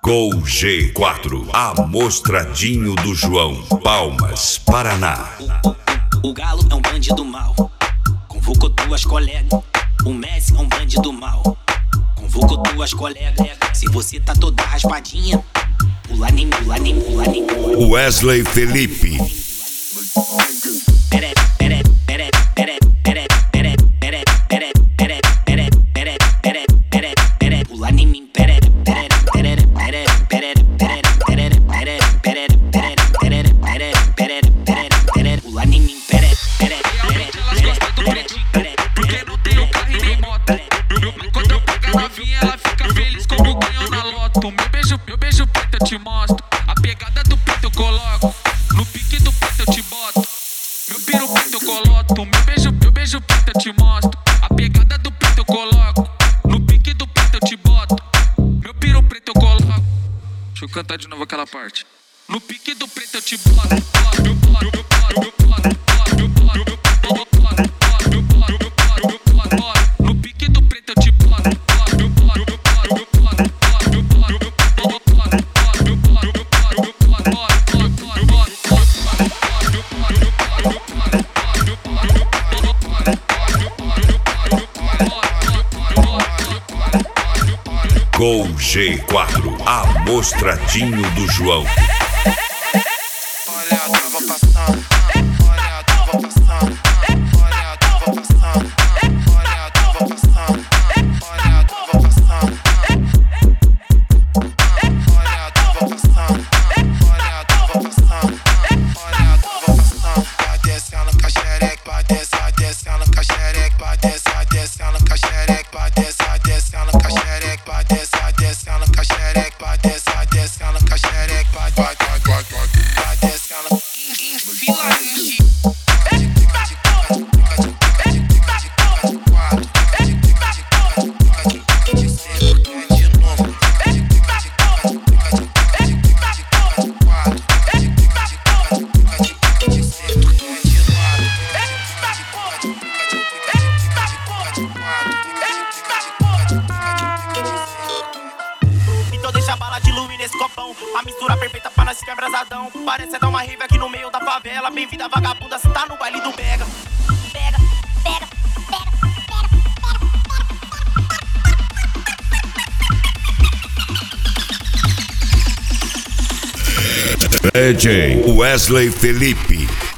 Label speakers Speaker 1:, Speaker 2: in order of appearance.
Speaker 1: Gol G4, Amostradinho do João, Palmas, Paraná.
Speaker 2: O Galo é um bandido mau, convocou duas colegas. O Messi é um bandido mau, convocou duas colegas. Se você tá toda raspadinha, pula nem, pula nem, pula nem.
Speaker 1: Wesley Felipe.
Speaker 2: Pula em mim, pula em mim,
Speaker 3: Elas gostam do pretinho, porque não tem o carro e nem moto. Quando eu pego a novinha, ela fica feliz como ganhou na loto. Meu beijo preto eu te mostro, a pegada do preto eu coloco, no pique do preto eu te boto. Meu piro preto eu coloco, meu beijo preto eu te mostro, a pegada do preto eu coloco, no pique do preto eu te boto. Meu piro preto eu coloco. Deixa eu cantar de novo aquela parte. No pique do preto eu te boto. No pique do preto eu te boto.
Speaker 1: Gol G4, Amostradinho do João.
Speaker 4: Olha a trava passando, olha a trava passando, olha a trava passando, olha a trava passando, olha a trava passando, olha a trava passando, olha a trava passando, olha a trava passando. Vai descendo com a xereca, vai descendo com a xereca, vai descendo com a xereca, vai descendo com a xereca, vai descendo com a xereca, vai descendo com a xereca, vai descendo.
Speaker 5: Então deixa a bala diluir nesse copão, a mistura perfeita pra nós ficar abrasadão. Parece dar uma rave aqui no meio da favela. Bem-vinda vagabunda, cê tá no baile do Pega. Pega, pega,
Speaker 1: DJ Wesley Felipe.